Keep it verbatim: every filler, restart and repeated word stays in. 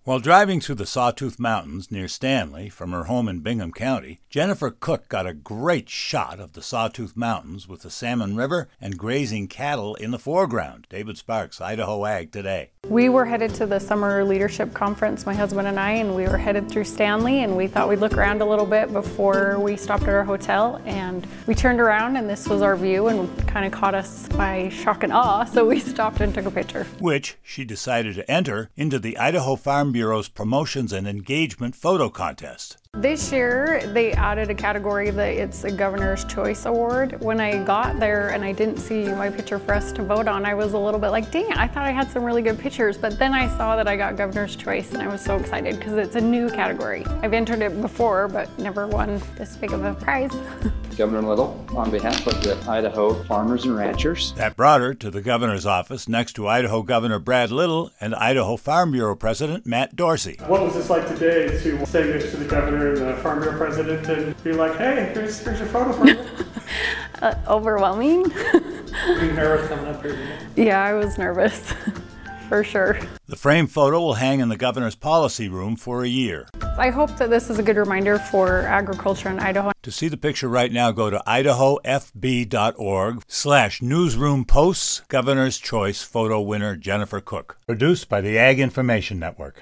While driving through the Sawtooth Mountains near Stanley from her home in Bingham County, Jennifer Cook got a great shot of the Sawtooth Mountains with the Salmon River and grazing cattle in the foreground. David Sparks, Idaho Ag Today. We were headed to the Summer Leadership Conference, my husband and I, and we were headed through Stanley, and we thought we'd look around a little bit before we stopped at our hotel, and we turned around and this was our view and kind of caught us by shock and awe, so we stopped and took a picture. Which she decided to enter into the Idaho Farm Bureau's Promotions and Engagement Photo Contest. This year, they added a category that it's a Governor's Choice Award. When I got there and I didn't see my picture for us to vote on, I was a little bit like, dang it, I thought I had some really good pictures, but then I saw that I got Governor's Choice and I was so excited because it's a new category. I've entered it before, but never won this big of a prize. Governor Little, on behalf of the Idaho farmers and ranchers. That brought her to the governor's office next to Idaho Governor Brad Little and Idaho Farm Bureau President Matt Dorsey. What was this like today to stay next to the governor and the Farm Bureau president and be like, hey, here's, here's your photo for you? uh, overwhelming. Were you nervous coming up here today? Yeah, I was nervous, for sure. The framed photo will hang in the governor's policy room for a year. I hope that this is a good reminder for agriculture in Idaho. To see the picture right now, go to idahofb.org slash newsroom posts Governor's Choice photo winner Jennifer Cook. Produced by the Ag Information Network.